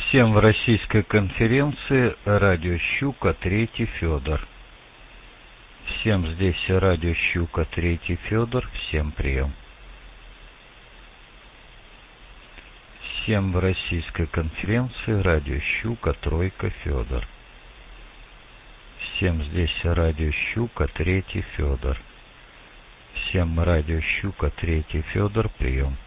Всем в российской конференции радио Щука, Третий Федор. Всем здесь радио Щука, Третий Федор. Всем прием. Всем в российской конференции радио Щука, Тройка, Федор. Всем здесь радио Щука, Третий Федор. Всем радио Щука, Третий Федор. Прием.